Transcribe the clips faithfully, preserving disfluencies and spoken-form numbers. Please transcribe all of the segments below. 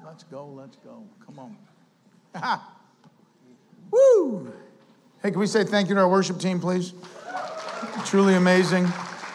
Let's go, let's go. Come on. Woo! Hey, can we say thank you to our worship team, please? Truly amazing.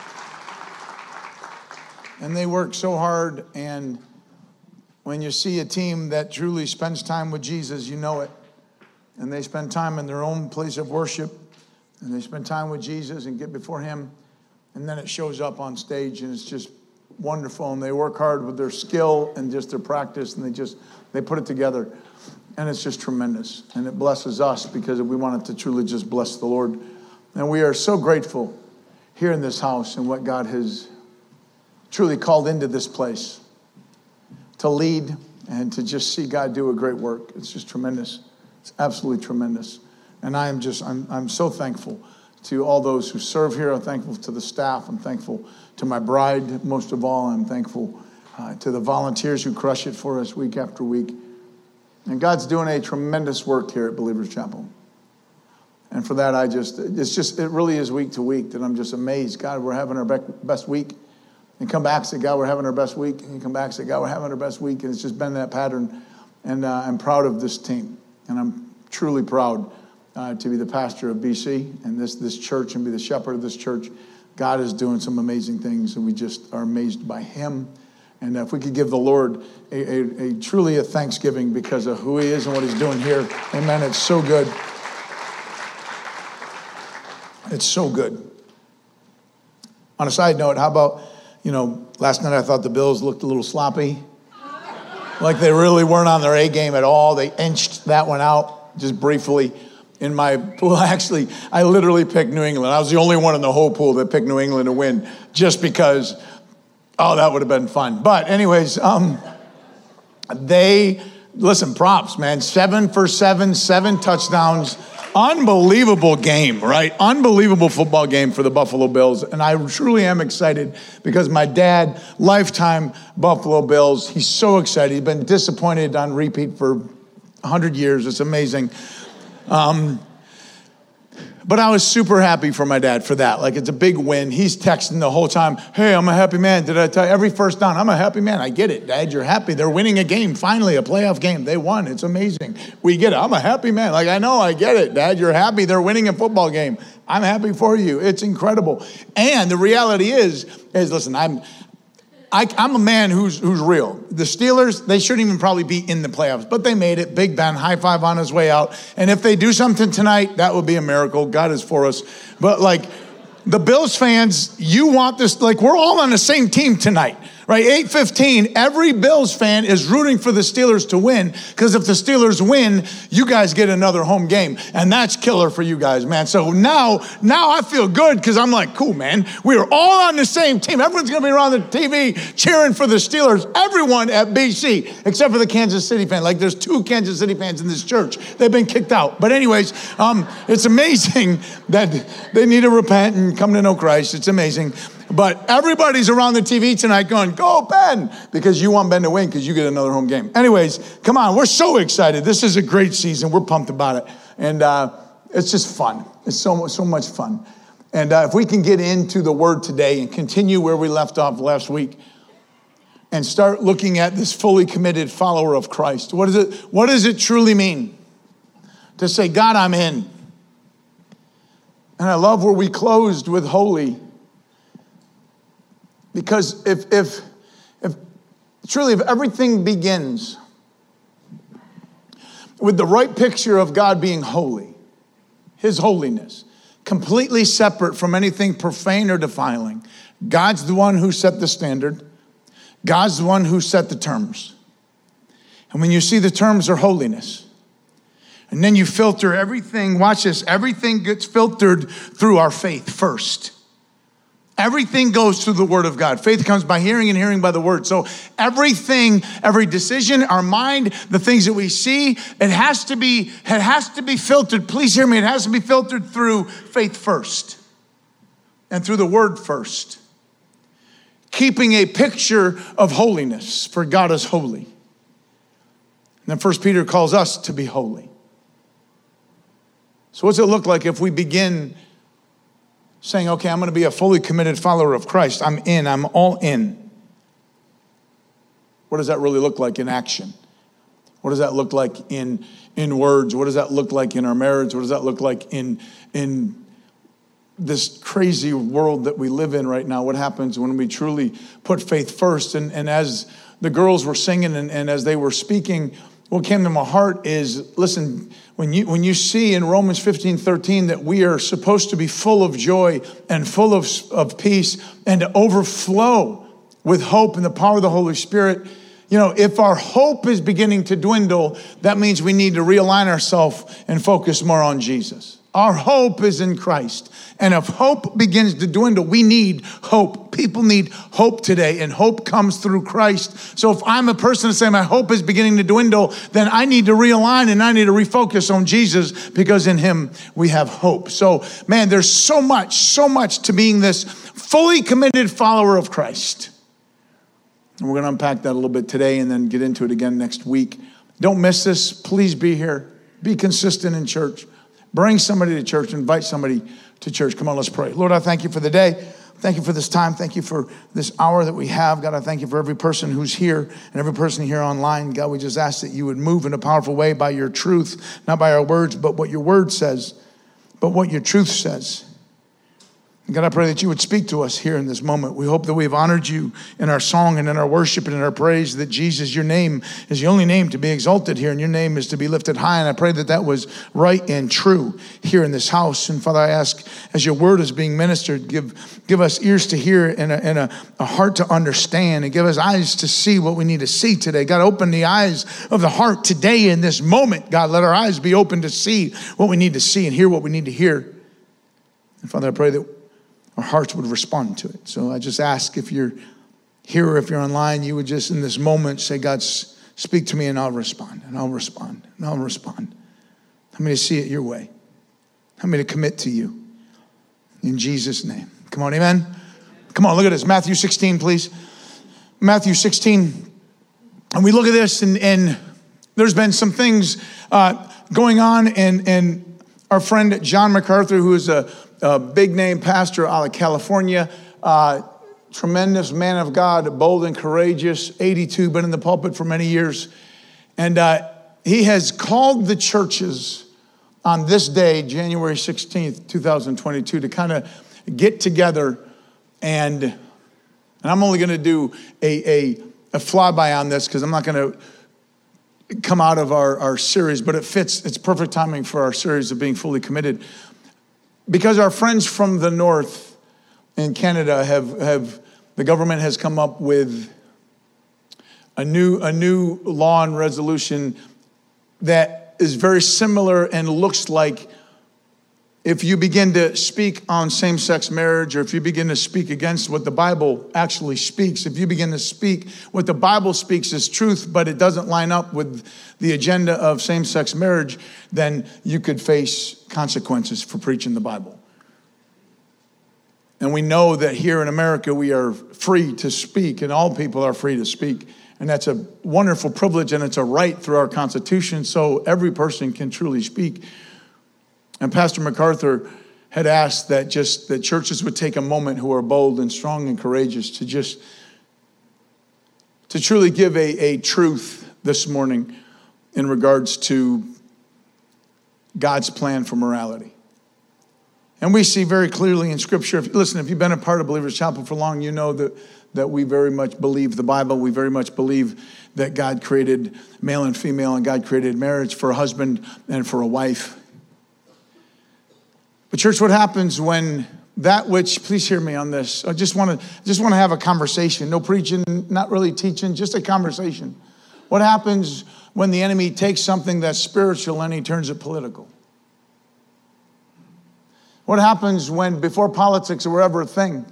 And they work so hard, and when you see a team that truly spends time with Jesus, you know it. And they spend time in their own place of worship, and they spend time with Jesus and get before him, and then it shows up on stage, and it's just wonderful. And they work hard with their skill and just their practice, and they just, they put it together. And it's just tremendous. And it blesses us because we want it to truly just bless the Lord. And we are so grateful here in this house and what God has truly called into this place to lead and to just see God do a great work. It's just tremendous. It's absolutely tremendous. And I am just, I'm, I'm so thankful to all those who serve here. I'm thankful to the staff. I'm thankful to my bride, most of all. I'm thankful uh, to the volunteers who crush it for us week after week. And God's doing a tremendous work here at Believers Chapel. And for that, I just, it's just, it really is week to week that I'm just amazed. God, we're having our best week. And come back and say, God, we're having our best week. And you come back and say, God, we're having our best week. And it's just been that pattern. And uh, I'm proud of this team. And I'm truly proud uh, to be the pastor of B C and this, this church and be the shepherd of this church. God is doing some amazing things. And we just are amazed by him. And if we could give the Lord a, a, a truly a thanksgiving because of who he is and what he's doing here. Amen. It's so good. It's so good. On a side note, how about, you know, last night I thought the Bills looked a little sloppy. Like they really weren't on their A game at all. They inched that one out just briefly in my pool. Actually, I literally picked New England. I was the only one in the whole pool that picked New England to win just because... Oh, that would have been fun. But anyways, um, they, listen, props, man. Seven for seven, seven touchdowns. Unbelievable game, right? Unbelievable football game for the Buffalo Bills. And I truly am excited because my dad, lifetime Buffalo Bills, he's so excited. He's been disappointed on repeat for one hundred years. It's amazing. Um But I was super happy for my dad for that. Like, it's a big win. He's texting the whole time, hey, I'm a happy man. Did I tell you? Every first down, I'm a happy man. I get it, Dad. You're happy. They're winning a game, finally, a playoff game. They won. It's amazing. We get it. I'm a happy man. Like, I know, I get it, Dad. You're happy. They're winning a football game. I'm happy for you. It's incredible. And the reality is, is listen, I'm... I, I'm a man who's who's real. The Steelers, they shouldn't even probably be in the playoffs, but they made it. Big Ben, high five on his way out. And if they do something tonight, that would be a miracle. God is for us. But like the Bills fans, you want this, like we're all on the same team tonight, right? eight fifteen, every Bills fan is rooting for the Steelers to win because if the Steelers win, you guys get another home game. And that's killer for you guys, man. So now, now I feel good because I'm like, cool, man. We are all on the same team. Everyone's going to be around the T V cheering for the Steelers. Everyone at B C, except for the Kansas City fan. Like there's two Kansas City fans in this church. They've been kicked out. But anyways, um, it's amazing that they need to repent and come to know Christ. It's amazing. But everybody's around the T V tonight going, go Ben, because you want Ben to win because you get another home game. Anyways, come on. We're so excited. This is a great season. We're pumped about it. And uh, it's just fun. It's so, so much fun. And uh, if we can get into the word today and continue where we left off last week and start looking at this fully committed follower of Christ. What is it? What does it truly mean to say, God, I'm in? And I love where we closed with holy. Because if, if, if truly, if everything begins with the right picture of God being holy, his holiness, completely separate from anything profane or defiling, God's the one who set the standard. God's the one who set the terms. And when you see the terms are holiness, and then you filter everything, watch this, everything gets filtered through our faith first. Everything goes through the word of God. Faith comes by hearing and hearing by the word. So everything, every decision, our mind, the things that we see, it has to be, it has to be filtered. Please hear me. It has to be filtered through faith first and through the word first. Keeping a picture of holiness, for God is holy. And then First Peter calls us to be holy. So what's it look like if we begin saying, okay, I'm going to be a fully committed follower of Christ. I'm in, I'm all in. What does that really look like in action? What does that look like in, in words? What does that look like in our marriage? What does that look like in, in this crazy world that we live in right now? What happens when we truly put faith first? And, and as the girls were singing and, and as they were speaking, what came to my heart is, listen, when you when you see in Romans fifteen thirteen that we are supposed to be full of joy and full of, of peace and to overflow with hope and the power of the Holy Spirit, you know, if our hope is beginning to dwindle, that means we need to realign ourselves and focus more on Jesus. Our hope is in Christ. And if hope begins to dwindle, we need hope. People need hope today, and hope comes through Christ. So if I'm a person to say my hope is beginning to dwindle, then I need to realign and I need to refocus on Jesus, because in him we have hope. So, man, there's so much, so much to being this fully committed follower of Christ. And we're going to unpack that a little bit today and then get into it again next week. Don't miss this. Please be here. Be consistent in church. Bring somebody to church. Invite somebody to church. Come on, let's pray. Lord, I thank you for the day. Thank you for this time. Thank you for this hour that we have. God, I thank you for every person who's here and every person here online. God, we just ask that you would move in a powerful way by your truth, not by our words, but what your word says, but what your truth says. God, I pray that you would speak to us here in this moment. We hope that we've honored you in our song and in our worship and in our praise, that Jesus, your name is the only name to be exalted here, and your name is to be lifted high. And I pray that that was right and true here in this house. And Father, I ask, as your word is being ministered, give, give us ears to hear and, a, and a, a heart to understand, and give us eyes to see what we need to see today. God, open the eyes of the heart today in this moment. God, let our eyes be open to see what we need to see and hear what we need to hear. And Father, I pray that our hearts would respond to it. So I just ask, if you're here or if you're online, you would just in this moment say, God, speak to me and I'll respond, and I'll respond, and I'll respond. Help me to see it your way. Help me to commit to you. In Jesus' name. Come on, amen? Come on, look at this. Matthew sixteen, please. Matthew sixteen. And we look at this, and, and there's been some things uh, going on, and, and our friend John MacArthur, who is a A big name pastor out of California, uh, tremendous man of God, bold and courageous, eighty-two, been in the pulpit for many years. And uh, he has called the churches on this day, January sixteenth, twenty twenty-two, to kind of get together. And, and I'm only going to do a, a, a flyby on this because I'm not going to come out of our, our series, but it fits, it's perfect timing for our series of being fully committed. Because our friends from the north in Canada have, have, the government has come up with a new, a new law and resolution that is very similar and looks like, if you begin to speak on same-sex marriage, or if you begin to speak against what the Bible actually speaks, if you begin to speak what the Bible speaks as truth, but it doesn't line up with the agenda of same-sex marriage, then you could face consequences for preaching the Bible. And we know that here in America, we are free to speak, and all people are free to speak. And that's a wonderful privilege, and it's a right through our Constitution, so every person can truly speak. And Pastor MacArthur had asked that just that churches would take a moment, who are bold and strong and courageous, to just to truly give a, a truth this morning in regards to God's plan for morality. And we see very clearly in Scripture, if, listen, if you've been a part of Believers Chapel for long, you know that, that we very much believe the Bible. We very much believe that God created male and female, and God created marriage for a husband and for a wife. But church, what happens when that which, please hear me on this. I just want to just want to have a conversation. No preaching, not really teaching, just a conversation. What happens when the enemy takes something that's spiritual and he turns it political? What happens when, before politics were ever a thing,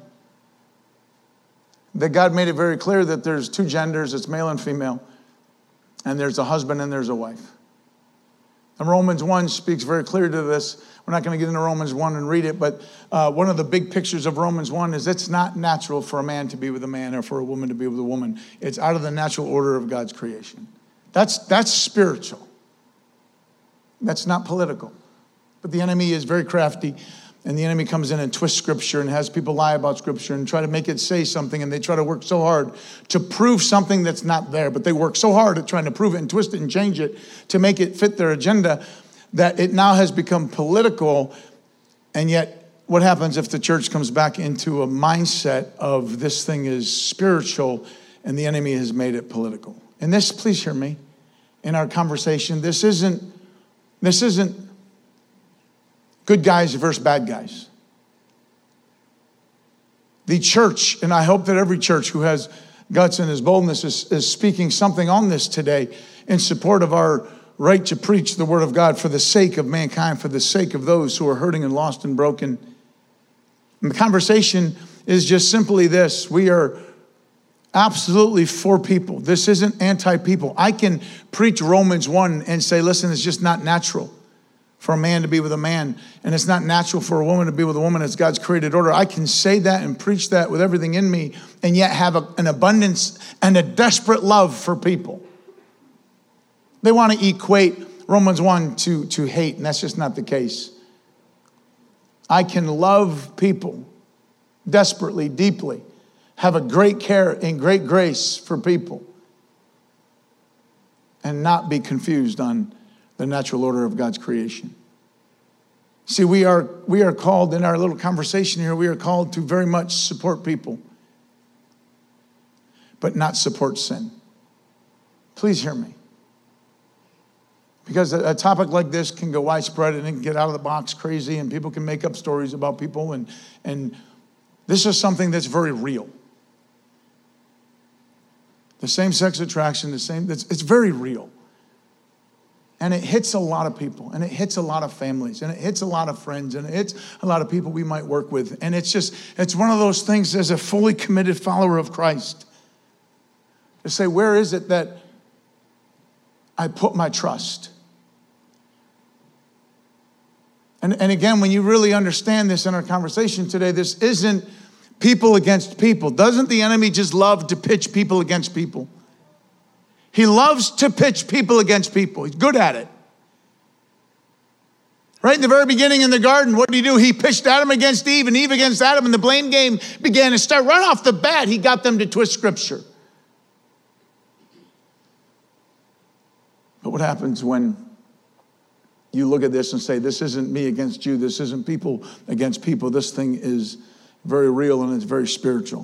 that God made it very clear that there's two genders, it's male and female, and there's a husband and there's a wife? And Romans one speaks very clear to this. We're not going to get into Romans one and read it, but uh, one of the big pictures of Romans one is it's not natural for a man to be with a man or for a woman to be with a woman. It's out of the natural order of God's creation. That's, that's spiritual. That's not political. But the enemy is very crafty, And the enemy comes in and twists Scripture and has people lie about Scripture and try to make it say something, and they try to work so hard to prove something that's not there. But they work so hard at trying to prove it and twist it and change it to make it fit their agenda that it now has become political. And yet, what happens if the church comes back into a mindset of this thing is spiritual and the enemy has made it political? And this, please hear me, in our conversation, this isn't, this isn't good guys versus bad guys. The church, and I hope that every church who has guts and is boldness is, is speaking something on this today in support of our right to preach the word of God for the sake of mankind, for the sake of those who are hurting and lost and broken. And the conversation is just simply this: we are absolutely for people. This isn't anti-people. I can preach Romans one and say, listen, it's just not natural for a man to be with a man, and it's not natural for a woman to be with a woman. It's God's created order. I can say that and preach that with everything in me, and yet have a, an abundance and a desperate love for people. They want to equate Romans one to, to hate, and that's just not the case. I can love people desperately, deeply, have a great care and great grace for people, and not be confused on the natural order of God's creation. See, we are we are called in our little conversation here, we are called to very much support people, but not support sin. Please hear me. Because a, a topic like this can go widespread and it can get out of the box crazy, and people can make up stories about people, and, and this is something that's very real. The same-sex attraction, the same, it's, it's very real. And it hits a lot of people, and it hits a lot of families, and it hits a lot of friends, and it hits a lot of people we might work with. And it's just, it's one of those things as a fully committed follower of Christ to say, where is it that I put my trust? And, and again, when you really understand this in our conversation today, this isn't people against people. Doesn't the enemy just love to pitch people against people? He loves to pitch people against people. He's good at it. Right in the very beginning in the garden, what did he do? He pitched Adam against Eve and Eve against Adam, and the blame game began to start. Right off the bat, he got them to twist Scripture. But what happens when you look at this and say, this isn't me against you, this isn't people against people, this thing is very real and it's very spiritual.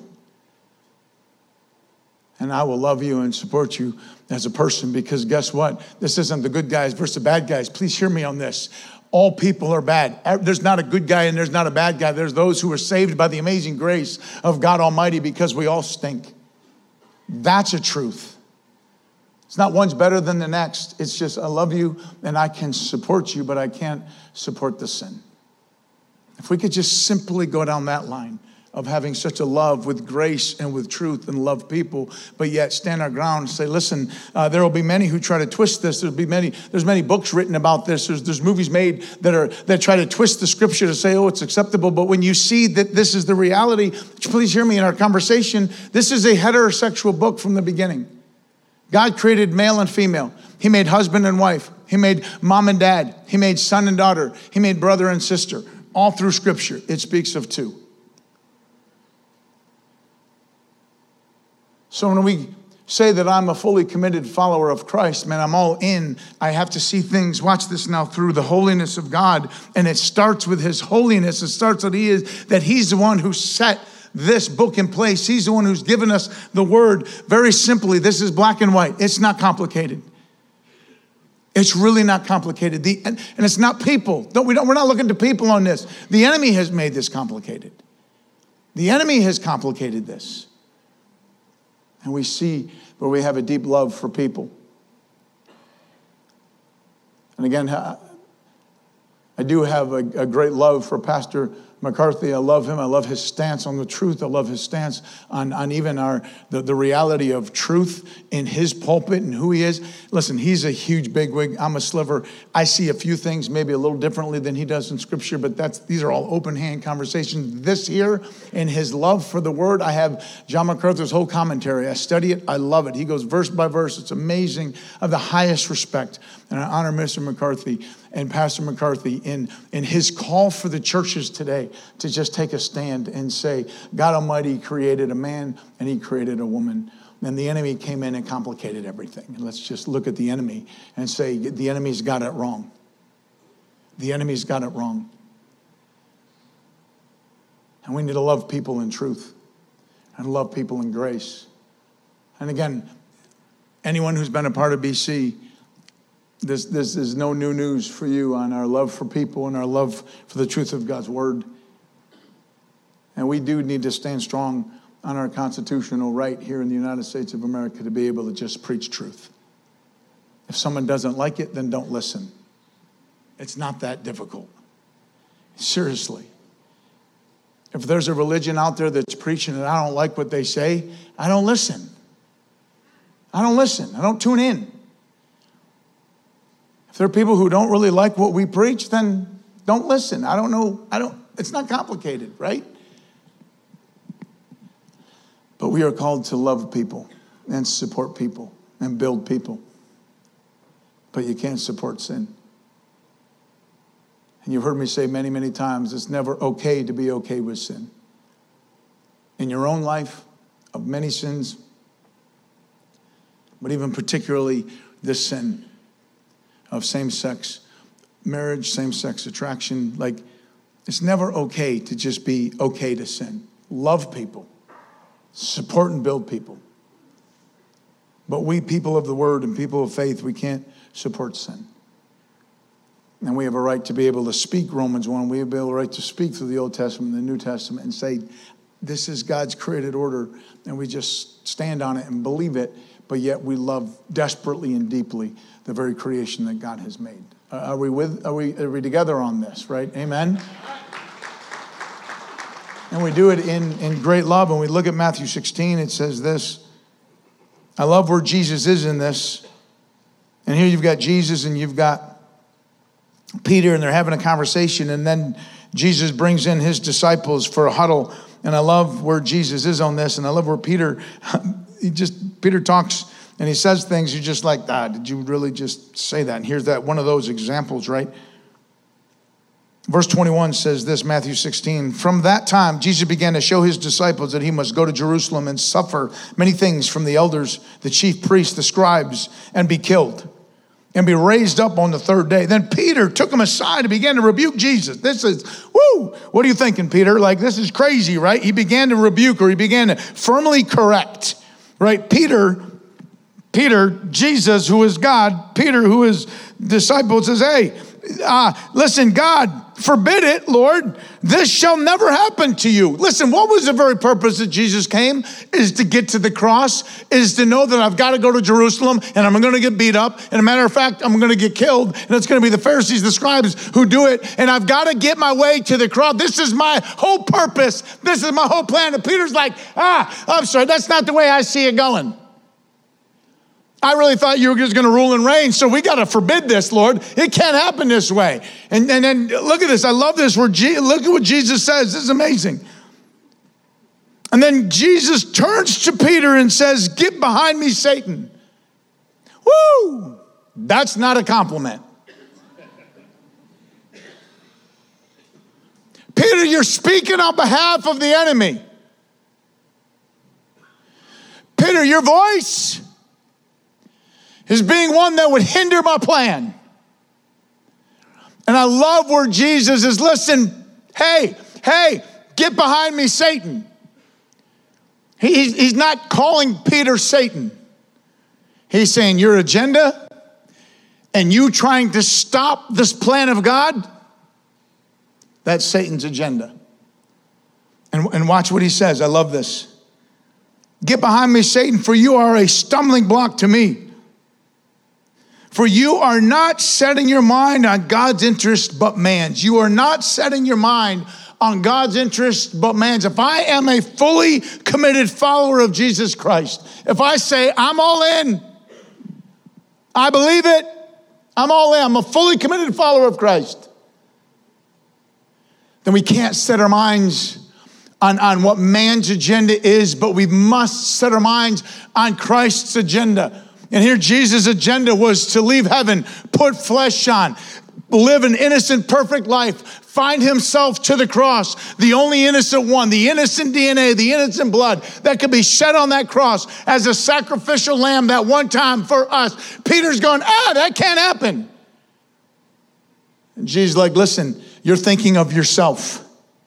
And I will love you and support you as a person, because guess what? This isn't the good guys versus the bad guys. Please hear me on this. All people are bad. There's not a good guy and there's not a bad guy. There's those who are saved by the amazing grace of God Almighty, because we all stink. That's a truth. It's not one's better than the next. It's just, I love you and I can support you, but I can't support the sin. If we could just simply go down that line of having such a love with grace and with truth and love people, but yet stand our ground and say, listen, uh, there will be many who try to twist this. There'll be many, there's many books written about this. There's, there's movies made that are, that try to twist the Scripture to say, oh, it's acceptable. But when you see that this is the reality, please hear me in our conversation, this is a heterosexual book from the beginning. God created male and female. He made husband and wife. He made mom and dad. He made son and daughter. He made brother and sister. All through Scripture, it speaks of two. So when we say that I'm a fully committed follower of Christ, man, I'm all in. I have to see things, watch this now, through the holiness of God. And it starts with his holiness. It starts that he is, that he's the one who set this book in place. He's the one who's given us the word. Very simply, this is black and white. It's not complicated. It's really not complicated. The, and, and it's not people. Don't, we don't, we're not looking to people on this. The enemy has made this complicated. The enemy has complicated this. And we see where we have a deep love for people. And again, I do have a, a great love for Pastor McCarthy, I love him. I love his stance on the truth. I love his stance on, on even our the, the reality of truth in his pulpit and who he is. Listen, he's a huge bigwig. I'm a sliver. I see a few things maybe a little differently than he does in Scripture, but that's these are all open hand conversations. This here, in his love for the Word, I have John MacArthur's whole commentary. I study it. I love it. He goes verse by verse. It's amazing. I have the highest respect, and I honor Mister McCarthy and Pastor McCarthy in, in his call for the churches today to just take a stand and say, God Almighty created a man and he created a woman. And the enemy came in and complicated everything. And let's just look at the enemy and say, the enemy's got it wrong. The enemy's got it wrong. And we need to love people in truth and love people in grace. And again, anyone who's been a part of B C, This, this is no new news for you on our love for people and our love for the truth of God's Word. And we do need to stand strong on our constitutional right here in the United States of America to be able to just preach truth. If someone doesn't like it, then don't listen. It's not that difficult. Seriously. If there's a religion out there that's preaching and I don't like what they say, I don't listen. I don't listen. I don't tune in. If there are people who don't really like what we preach, then don't listen. I don't know. I don't, it's not complicated, right? But we are called to love people and support people and build people. But you can't support sin. And you've heard me say many, many times, it's never okay to be okay with sin. In your own life, of many sins, but even particularly this sin of same-sex marriage, same-sex attraction. Like, it's never okay to just be okay to sin. Love people. Support and build people. But we, people of the Word and people of faith, we can't support sin. And we have a right to be able to speak Romans one. We have a right to speak through the Old Testament and the New Testament and say, this is God's created order. And we just stand on it and believe it. But yet we love desperately and deeply the very creation that God has made. Uh, are we with? Are we? Are we together on this? Right? Amen. And we do it in in great love. When we look at Matthew sixteen, it says this. I love where Jesus is in this. And here you've got Jesus and you've got Peter, and they're having a conversation, and then Jesus brings in his disciples for a huddle. And I love where Jesus is on this, and I love where Peter. He just, Peter talks and he says things, you're just like, ah, did you really just say that? And here's that, one of those examples, right? Verse twenty-one says this, Matthew sixteen. From that time, Jesus began to show his disciples that he must go to Jerusalem and suffer many things from the elders, the chief priests, the scribes, and be killed, and be raised up on the third day. Then Peter took him aside and began to rebuke Jesus. This is, woo, what are you thinking, Peter? Like, this is crazy, right? He began to rebuke, or he began to firmly correct. Right, Peter, Peter, Jesus, who is God, Peter, who is disciple, says, hey, uh, listen, God, forbid it, Lord. This shall never happen to you. Listen, what was the very purpose that Jesus came? Is to get to the cross, is to know that I've got to go to Jerusalem and I'm going to get beat up. And a matter of fact, I'm going to get killed. And it's going to be the Pharisees, the scribes who do it. And I've got to get my way to the cross. This is my whole purpose. This is my whole plan. And Peter's like, ah, I'm sorry, that's not the way I see it going. I really thought you were just going to rule and reign, so we got to forbid this, Lord. It can't happen this way. And, and then look at this. I love this. Where Je- look at what Jesus says. This is amazing. And then Jesus turns to Peter and says, get behind me, Satan. Woo! That's not a compliment. Peter, you're speaking on behalf of the enemy. Peter, your voice is being one that would hinder my plan. And I love where Jesus is, listen, hey, hey, get behind me, Satan. He, he's not calling Peter Satan. He's saying your agenda and you trying to stop this plan of God, that's Satan's agenda. And, and watch what he says. I love this. Get behind me, Satan, for you are a stumbling block to me. For you are not setting your mind on God's interest, but man's. You are not setting your mind on God's interest, but man's. If I am a fully committed follower of Jesus Christ, if I say, I'm all in, I believe it, I'm all in, I'm a fully committed follower of Christ, then we can't set our minds on, on what man's agenda is, but we must set our minds on Christ's agenda. And here Jesus' agenda was to leave heaven, put flesh on, live an innocent, perfect life, find himself to the cross, the only innocent one, the innocent D N A, the innocent blood that could be shed on that cross as a sacrificial lamb that one time for us. Peter's going, ah, that can't happen. And Jesus is like, listen, you're thinking of yourself.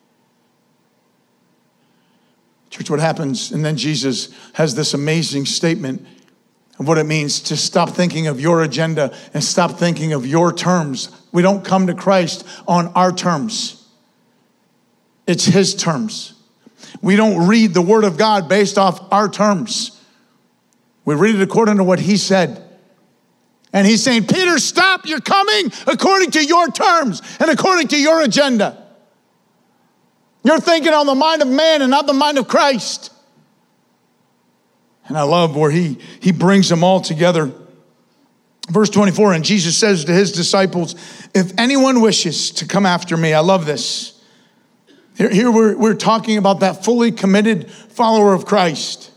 Church, what happens? And then Jesus has this amazing statement of what it means to stop thinking of your agenda and stop thinking of your terms. We don't come to Christ on our terms. It's his terms. We don't read the word of God based off our terms. We read it according to what he said. And he's saying, Peter, stop, you're coming according to your terms and according to your agenda. You're thinking on the mind of man and not the mind of Christ. And I love where he, he brings them all together. Verse twenty-four, and Jesus says to his disciples, if anyone wishes to come after me, I love this. Here, here we're, we're talking about that fully committed follower of Christ.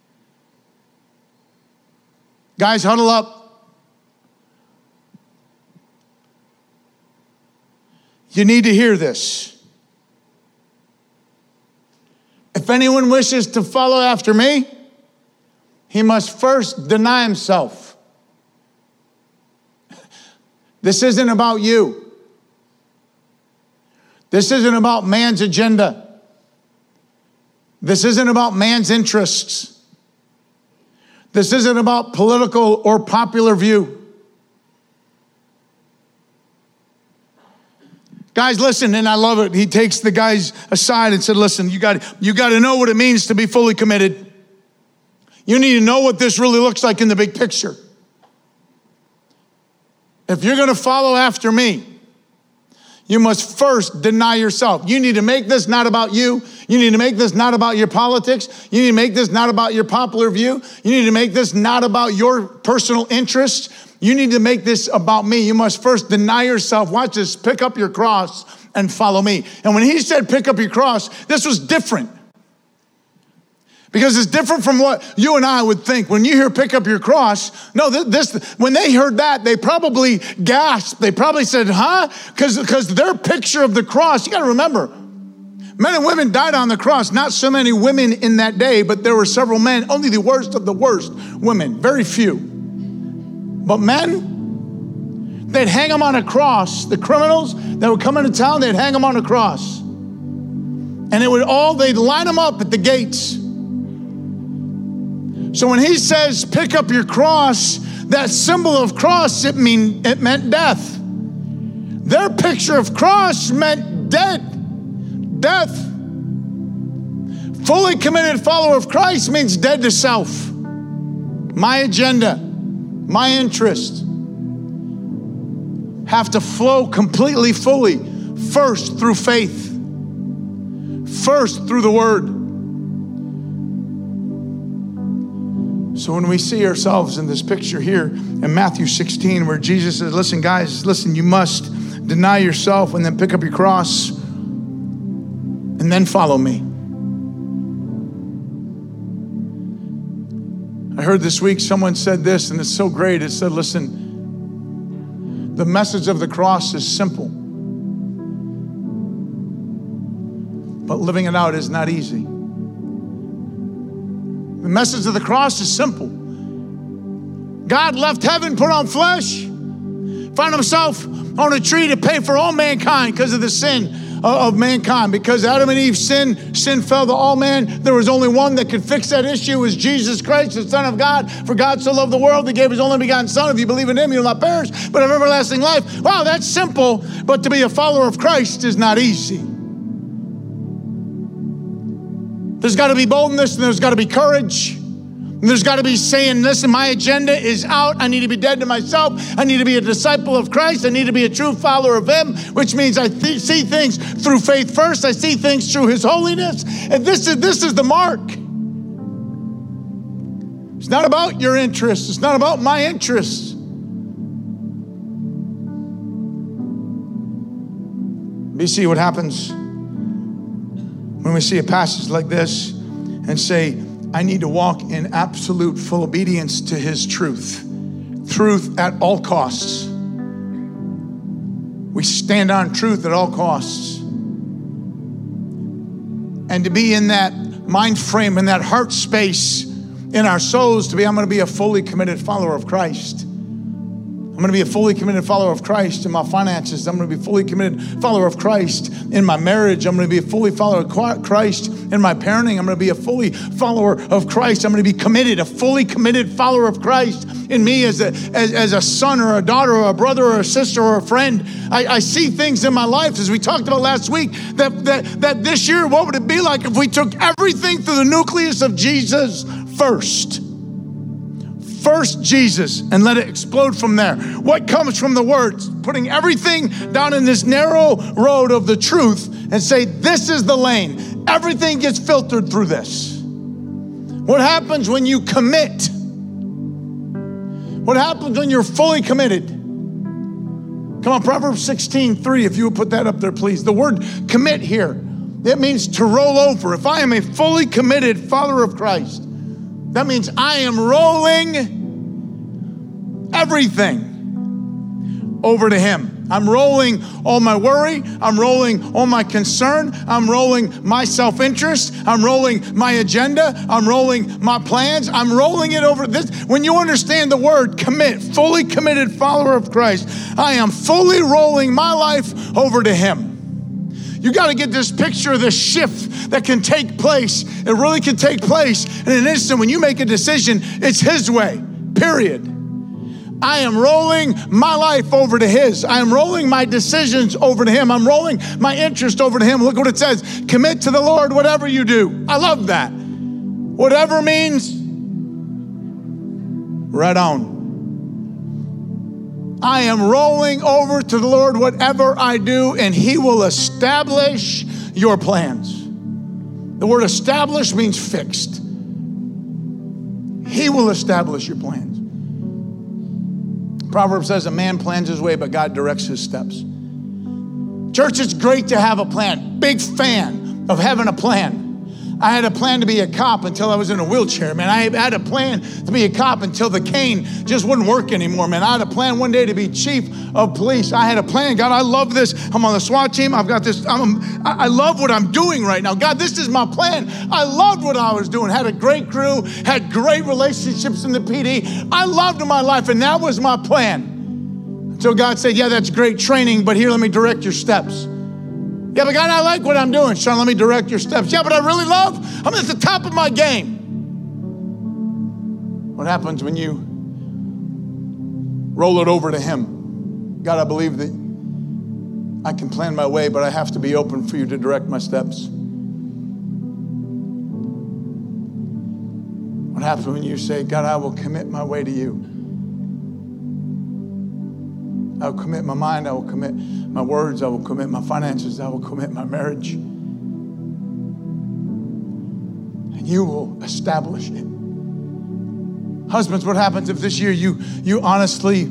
Guys, huddle up. You need to hear this. If anyone wishes to follow after me, he must first deny himself. This isn't about you. This isn't about man's agenda. This isn't about man's interests. This isn't about political or popular view. Guys, listen, and I love it. He takes the guys aside and said, listen, you got, you got to know what it means to be fully committed. You need to know what this really looks like in the big picture. If you're going to follow after me, you must first deny yourself. You need to make this not about you. You need to make this not about your politics. You need to make this not about your popular view. You need to make this not about your personal interests. You need to make this about me. You must first deny yourself. Watch this. Pick up your cross and follow me. And when he said pick up your cross, this was different. Because it's different from what you and I would think. When you hear pick up your cross, no, this, when they heard that, they probably gasped. They probably said, huh? Because because their picture of the cross, you got to remember, men and women died on the cross. Not so many women in that day, but there were several men, only the worst of the worst women, very few. But men, they'd hang them on a cross. The criminals that would come into town, they'd hang them on a cross. And it would all, they'd line them up at the gates. So when he says, pick up your cross, that symbol of cross, it mean it meant death. Their picture of cross meant dead, death. Fully committed follower of Christ means dead to self. My agenda, my interest have to flow completely, fully, first through faith, first through the word. So when we see ourselves in this picture here in Matthew sixteen, where Jesus says, listen, guys, listen, you must deny yourself and then pick up your cross and then follow me. I heard this week someone said this, and it's so great. It said, listen, the message of the cross is simple, but living it out is not easy. The message of the cross is simple. God left heaven, put on flesh, found himself on a tree to pay for all mankind because of the sin of mankind. Because Adam and Eve sinned, sin fell to all man. There was only one that could fix that issue. It was Jesus Christ, the Son of God. For God so loved the world, he gave his only begotten Son. If you believe in him, you'll not perish, but have everlasting life. Wow, that's simple, but to be a follower of Christ is not easy. There's got to be boldness, and there's got to be courage. And there's got to be saying, listen, my agenda is out. I need to be dead to myself. I need to be a disciple of Christ. I need to be a true follower of him, which means I th- see things through faith first. I see things through his holiness. And this is, this is the mark. It's not about your interests. It's not about my interests. You see what happens when we see a passage like this and say, I need to walk in absolute full obedience to his truth. Truth at all costs. We stand on truth at all costs. And to be in that mind frame, in that heart space, in our souls, to be, I'm going to be a fully committed follower of Christ. I'm going to be a fully committed follower of Christ in my finances. I'm going to be a fully committed follower of Christ in my marriage. I'm going to be a fully follower of Christ in my parenting. I'm going to be a fully follower of Christ. I'm going to be committed, a fully committed follower of Christ in me as a, as, as a son or a daughter or a brother or a sister or a friend. I, I see things in my life, as we talked about last week, that, that, that this year, what would it be like if we took everything through the nucleus of Jesus first? First Jesus, and let it explode from there. What comes from the words? Putting everything down in this narrow road of the truth and say, this is the lane. Everything gets filtered through this. What happens when you commit? What happens when you're fully committed? Come on, Proverbs sixteen three, if you would put that up there, please. The word commit here, it means to roll over. If I am a fully committed follower of Christ, that means I am rolling everything over to him. I'm rolling all my worry. I'm rolling all my concern. I'm rolling my self-interest. I'm rolling my agenda. I'm rolling my plans. I'm rolling it over this. When you understand the word commit, fully committed follower of Christ, I am fully rolling my life over to him. You got to get this picture of this shift that can take place. It really can take place in an instant. When you make a decision, it's his way, period. I am rolling my life over to his. I am rolling my decisions over to him. I'm rolling my interest over to him. Look what it says. Commit to the Lord whatever you do. I love that. Whatever means right on. I am rolling over to the Lord whatever I do, and he will establish your plans. The word establish means fixed. He will establish your plans. Proverbs says a man plans his way, but God directs his steps. Church, it's great to have a plan. Big fan of having a plan. I had a plan to be a cop until I was in a wheelchair, man. I had a plan to be a cop until the cane just wouldn't work anymore, man. I had a plan one day to be chief of police. I had a plan. God, I love this. I'm on the SWAT team. I've got this. I'm, I love what I'm doing right now. God, this is my plan. I loved what I was doing. Had a great crew. Had great relationships in the P D. I loved my life, and that was my plan. So God said, yeah, that's great training, but here, let me direct your steps. Yeah, but God, I like what I'm doing. Sean, let me direct your steps. Yeah, but I really love, I'm at the top of my game. What happens when you roll it over to him? God, I believe that I can plan my way, but I have to be open for you to direct my steps. What happens when you say, God, I will commit my way to you? I will commit my mind. I will commit my words. I will commit my finances. I will commit my marriage. And you will establish it. Husbands, what happens if this year you, you honestly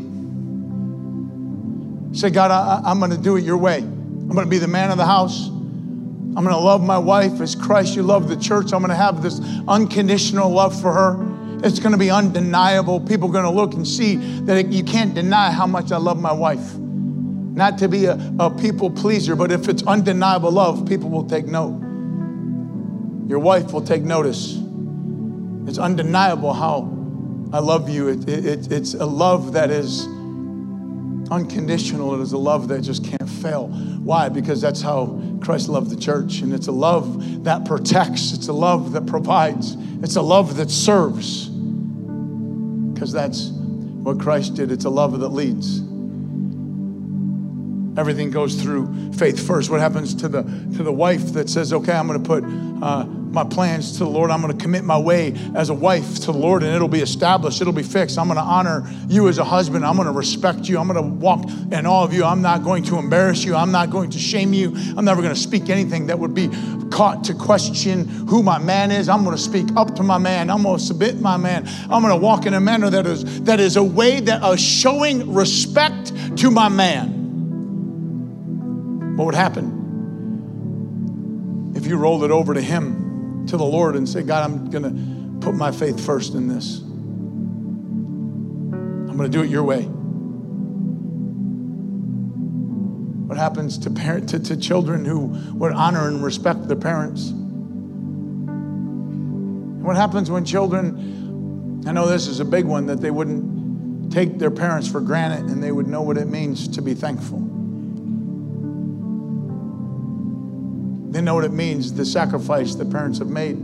say, God, I, I'm going to do it your way. I'm going to be the man of the house. I'm going to love my wife as Christ you love the church. I'm going to have this unconditional love for her. It's going to be undeniable. People are going to look and see that it, you can't deny how much I love my wife. Not to be a, a people pleaser, but if it's undeniable love, people will take note. Your wife will take notice. It's undeniable how I love you. It, it, it's a love that is unconditional. It is a love that just can't fail. Why? Because that's how Christ loved the church. And it's a love that protects. It's a love that provides. It's a love that serves. Because that's what Christ did. It's a love that leads. Everything goes through faith first. What happens to the to the wife that says, okay, I'm going to put uh, my plans to the Lord. I'm going to commit my way as a wife to the Lord, and it'll be established. It'll be fixed. I'm going to honor you as a husband. I'm going to respect you. I'm going to walk in all of you. I'm not going to embarrass you. I'm not going to shame you. I'm never going to speak anything that would be caught to question who my man is. I'm going to speak up to my man. I'm going to submit my man. I'm going to walk in a manner that is that is a way that is showing respect to my man. What would happen if you rolled it over to him, to the Lord, and said, God, I'm going to put my faith first in this. I'm going to do it your way. What happens to parent to, to children who would honor and respect their parents? What happens when children, I know this is a big one, that they wouldn't take their parents for granted and they would know what it means to be thankful. They know what it means, the sacrifice the parents have made.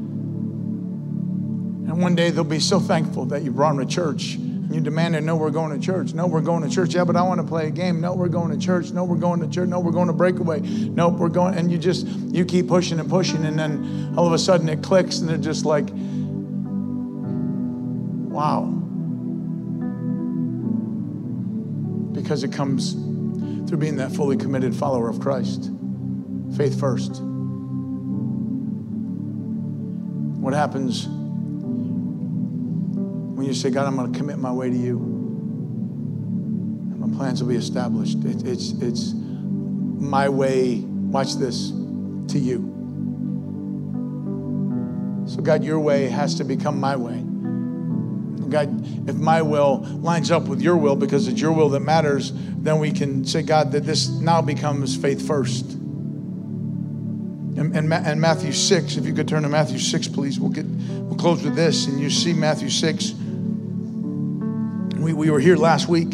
And one day they'll be so thankful that you brought them to church. And you demanded, no, we're going to church. No, we're going to church. Yeah, but I want to play a game. No, we're going to church. No, we're going to church. No, we're going to breakaway. No, we're going. And you just, you keep pushing and pushing. And then all of a sudden it clicks and they're just like, wow. Because it comes through being that fully committed follower of Christ. Faith first. What happens when you say, God, I'm going to commit my way to you, and my plans will be established? It, it's, it's my way, watch this, to you. So God, your way has to become my way. God, if my will lines up with your will, because it's your will that matters, then we can say, God, that this now becomes faith first. And, and, and Matthew six, if you could turn to Matthew six, please. We'll get we'll close with this. And you see Matthew six. We, we were here last week.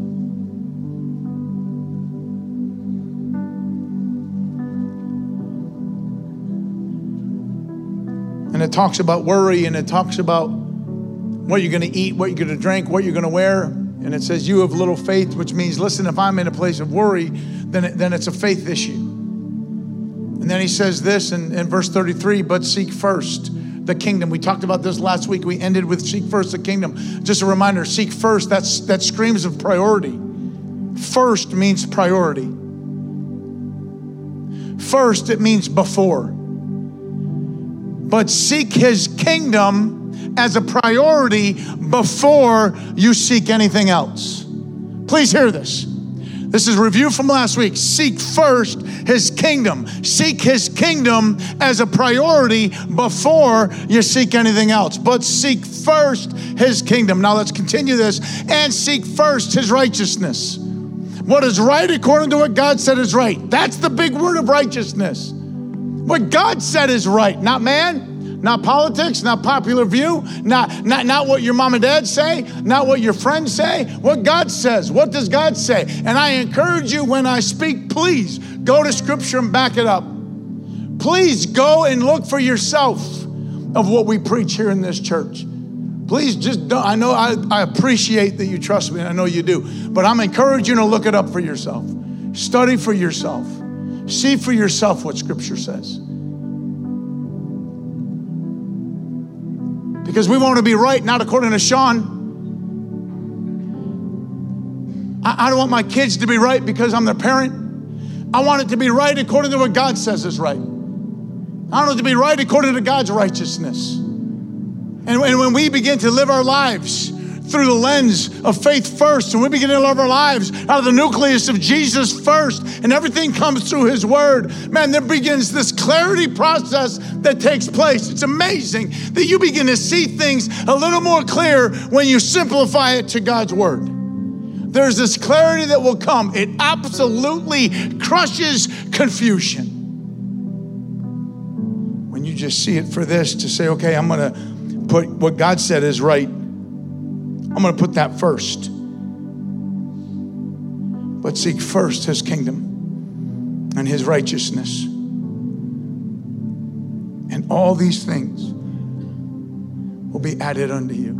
And it talks about worry, and it talks about what you're going to eat, what you're going to drink, what you're going to wear. And it says, you have little faith, which means, listen, if I'm in a place of worry, then, it, then it's a faith issue. And then he says this in, in verse thirty-three, but seek first the kingdom. We talked about this last week. We ended with seek first the kingdom. Just a reminder, seek first, that's, that screams of priority. First means priority. First, it means before. But seek his kingdom as a priority before you seek anything else. Please hear this. This is review from last week. Seek first his kingdom. Seek his kingdom as a priority before you seek anything else. But seek first his kingdom. Now let's continue this. And seek first his righteousness. What is right according to what God said is right. That's the big word of righteousness. What God said is right, not man. Not politics, not popular view, not, not, not what your mom and dad say, not what your friends say, what God says. What does God say? And I encourage you when I speak, please go to scripture and back it up. Please go and look for yourself of what we preach here in this church. Please just don't, I know I, I appreciate that you trust me, and I know you do, but I'm encouraging you to look it up for yourself. Study for yourself. See for yourself what scripture says. Because we want to be right, not according to Sean. I, I don't want my kids to be right because I'm their parent. I want it to be right according to what God says is right. I want it to be right according to God's righteousness. And, and when we begin to live our lives through the lens of faith first, and we begin to live our lives out of the nucleus of Jesus first, and everything comes through his word, man, there begins this clarity process that takes place. It's amazing that you begin to see things a little more clear when you simplify it to God's word. There's this clarity that will come. It absolutely crushes confusion. When you just see it for this, to say, okay, I'm going to put what God said is right. I'm going to put that first. But seek first his kingdom and his righteousness. And all these things will be added unto you.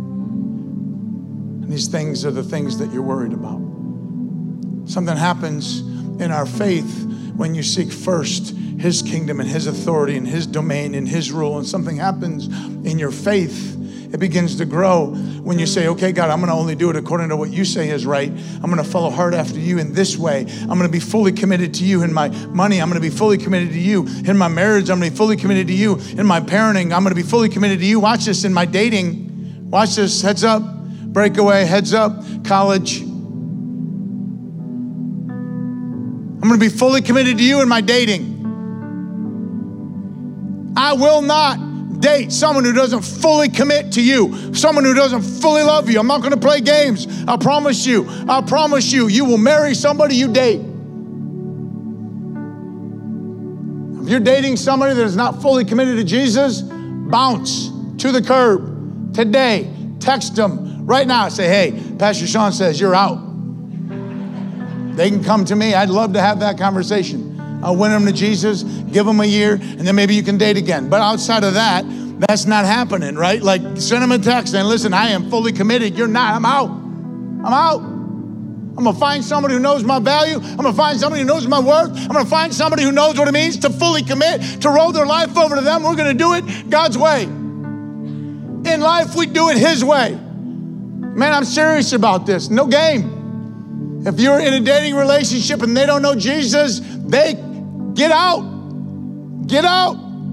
And these things are the things that you're worried about. Something happens in our faith when you seek first his kingdom and his authority and his domain and his rule, and something happens in your faith. It begins to grow when you say, okay, God, I'm going to only do it according to what you say is right. I'm going to follow hard after you in this way. I'm going to be fully committed to you in my money. I'm going to be fully committed to you in my marriage. I'm going to be fully committed to you in my parenting. I'm going to be fully committed to you. Watch this in my dating. Watch this. Heads up. Breakaway. Heads up. College. I'm going to be fully committed to you in my dating. I will not date someone who doesn't fully commit to you, someone who doesn't fully love you. I'm not going to play games. I promise you. I promise you, you will marry somebody you date. If you're dating somebody that is not fully committed to Jesus, bounce to the curb today. Text them right now. Say, hey, Pastor Sean says you're out. They can come to me. I'd love to have that conversation. I'll win them to Jesus, give them a year, and then maybe you can date again. But outside of that, that's not happening, right? Like, send them a text and listen, I am fully committed. You're not. I'm out. I'm out. I'm going to find somebody who knows my value. I'm going to find somebody who knows my worth. I'm going to find somebody who knows what it means to fully commit, to roll their life over to them. We're going to do it God's way. In life, we do it his way. Man, I'm serious about this. No game. If you're in a dating relationship and they don't know Jesus, they get out. Get out.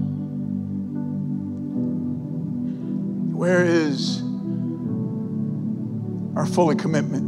Where is our fully commitment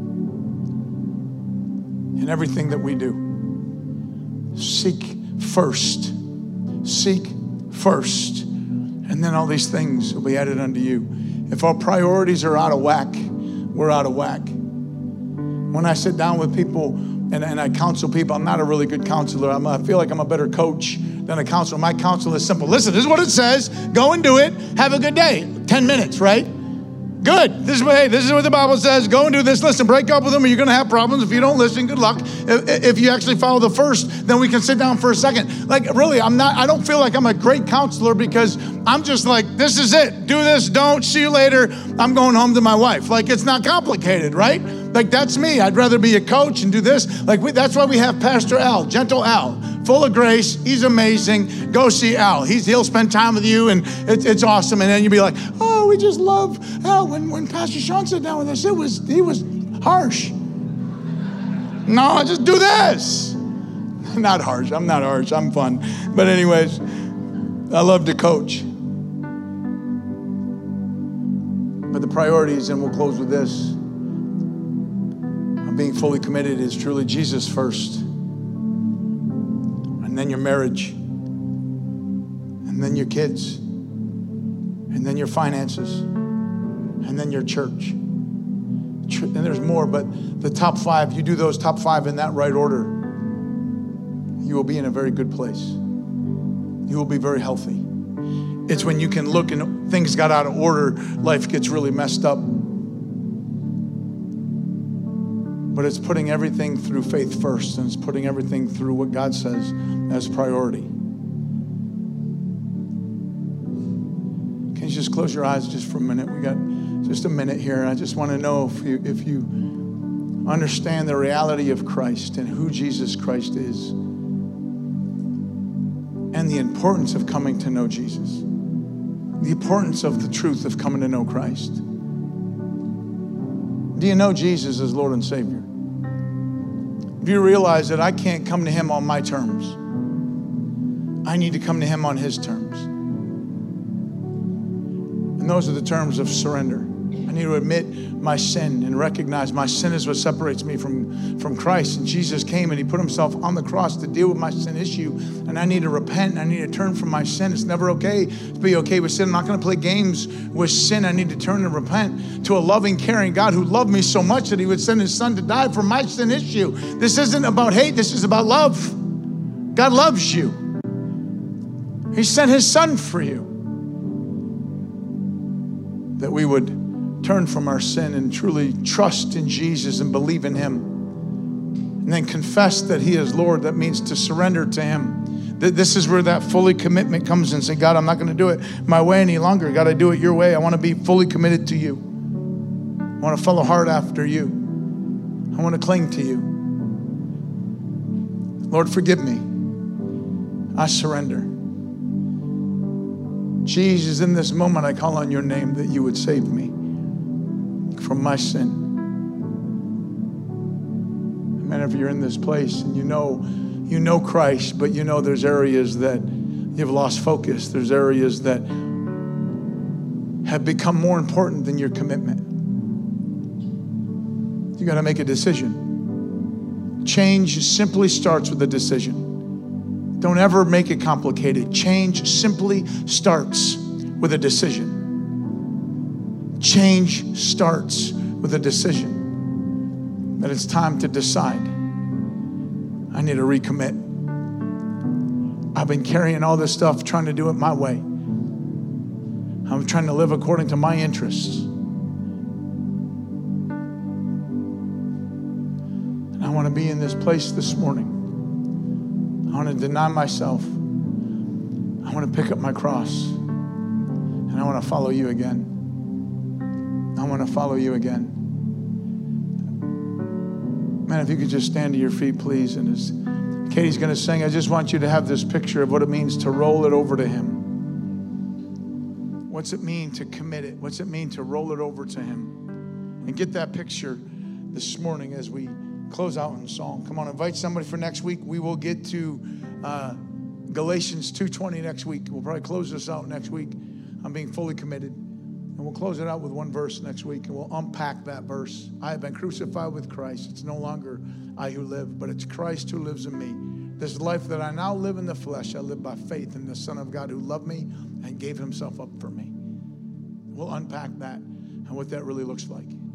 in everything that we do? Seek first. Seek first. And then all these things will be added unto you. If our priorities are out of whack, we're out of whack. When I sit down with people and, and I counsel people, I'm not a really good counselor. I'm, I feel like I'm a better coach than a counselor. My counsel is simple. Listen, this is what it says. Go and do it. Have a good day. Ten minutes, right? Good. This is what, hey, this is what the Bible says. Go and do this. Listen, break up with them or you're going to have problems. If you don't listen, good luck. If, if you actually follow the first, then we can sit down for a second. Like, really, I'm not, I don't feel like I'm a great counselor because I'm just like, this is it. Do this, don't, see you later. I'm going home to my wife. Like, it's not complicated, right? Like, that's me. I'd rather be a coach and do this. Like, we, that's why we have Pastor Al, Gentle Al, full of grace. He's amazing. Go see Al. He's, he'll spend time with you, and it, it's awesome. And then you'll be like, oh, we just love Al. When, when Pastor Sean sat down with us, it was he was harsh. No, just do this. Not harsh. I'm not harsh. I'm fun. But anyways, I love to coach. But the priorities, and we'll close with this, being fully committed is truly Jesus first, and then your marriage, and then your kids, and then your finances, and then your church. And there's more, but the top five, you do those top five in that right order, you will be in a very good place. You will be very healthy. It's when you can look and things got out of order, life gets really messed up. But it's putting everything through faith first, and it's putting everything through what God says as priority. Can you just close your eyes just for a minute? We got just a minute here. I just want to know if you, if you understand the reality of Christ and who Jesus Christ is, and the importance of coming to know Jesus, the importance of the truth of coming to know Christ. Do you know Jesus as Lord and Savior? Do you realize that I can't come to him on my terms? I need to come to him on his terms. And those are the terms of surrender. I need to admit my sin and recognize my sin is what separates me from, from Christ. And Jesus came and he put himself on the cross to deal with my sin issue. And I need to repent and I need to turn from my sin. It's never okay to be okay with sin. I'm not going to play games with sin. I need to turn and repent to a loving, caring God who loved me so much that he would send his son to die for my sin issue. This isn't about hate. This is about love. God loves you. He sent his son for you, that we would turn from our sin and truly trust in Jesus and believe in him. And then confess that he is Lord. That means to surrender to him. This is where that fully commitment comes in. Say, God, I'm not going to do it my way any longer. God, I do it your way. I want to be fully committed to you. I want to follow hard after you. I want to cling to you. Lord, forgive me. I surrender. Jesus, in this moment, I call on your name that you would save me from my sin. Man, if you're in this place and you know, you know Christ, but you know there's areas that you've lost focus. There's areas that have become more important than your commitment. You got to make a decision. Change simply starts with a decision. Don't ever make it complicated. Change simply starts with a decision. Change starts with a decision. That it's time to decide. I need to recommit. I've been carrying all this stuff, trying to do it my way. I'm trying to live according to my interests. And I want to be in this place this morning. I want to deny myself. I want to pick up my cross. And I want to follow you again. I want to follow you again. Man, if you could just stand to your feet, please. And as Katie's going to sing, I just want you to have this picture of what it means to roll it over to him. What's it mean to commit it? What's it mean to roll it over to him? And get that picture this morning as we close out in song. Come on, invite somebody for next week. We will get to uh, Galatians two twenty next week. We'll probably close this out next week. I'm being fully committed. And we'll close it out with one verse next week, and we'll unpack that verse. I have been crucified with Christ. It's no longer I who live, but it's Christ who lives in me. This life that I now live in the flesh, I live by faith in the Son of God who loved me and gave himself up for me. We'll unpack that and what that really looks like.